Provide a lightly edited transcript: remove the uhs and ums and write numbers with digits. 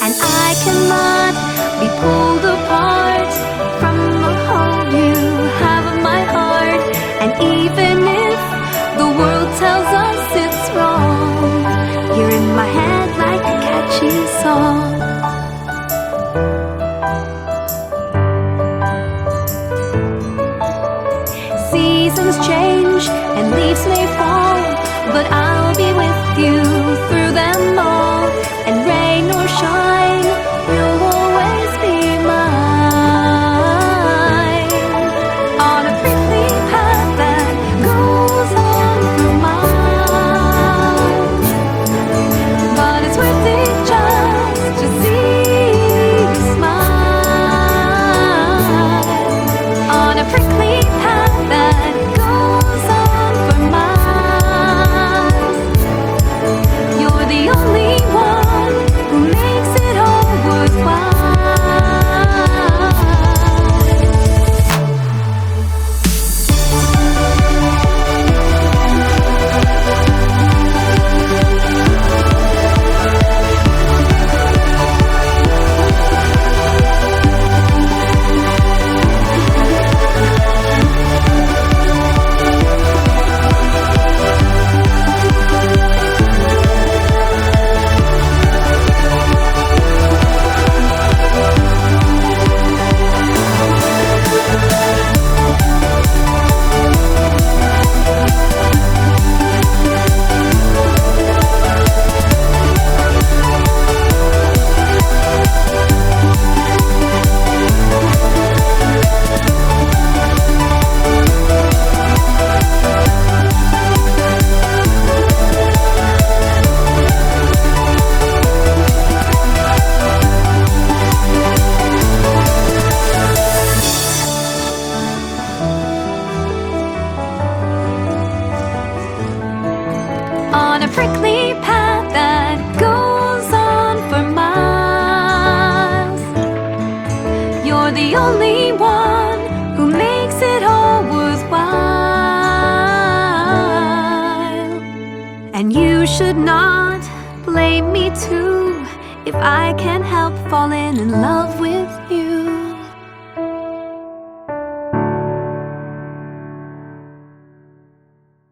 and I cannot be pulled apart from the hold you have of my heart. And even if the world tells us it's wrong, you're in my head like a catchy song. Seasons change and leaves may fall, but I'll be with you through them all. And rain or shine, you'll always be mine. On a prickly path that goes on for miles, but it's worth it just to see you smile. On a prickly path that goes on for miles, you're the only one who makes it all worthwhile. On a prickly path that goes on for miles, you're the only one who makes it all worthwhile. And you should not blame me too if I can't help falling in love with you.